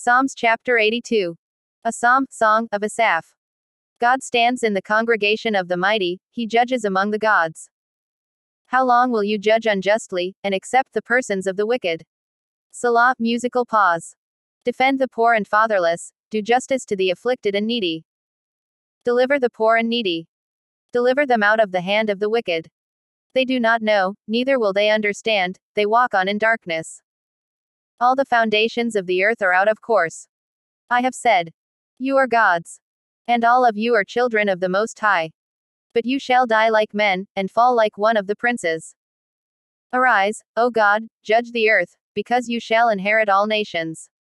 Psalms chapter 82. A psalm, song, of Asaph. God stands in the congregation of the mighty, he judges among the gods. How long will you judge unjustly, and accept the persons of the wicked? Selah, musical pause. Defend the poor and fatherless, do justice to the afflicted and needy. Deliver the poor and needy. Deliver them out of the hand of the wicked. They do not know, neither will they understand, they walk on in darkness. All the foundations of the earth are out of course. I have said, you are gods. And all of you are children of the Most High. But you shall die like men, and fall like one of the princes. Arise, O God, judge the earth, because you shall inherit all nations.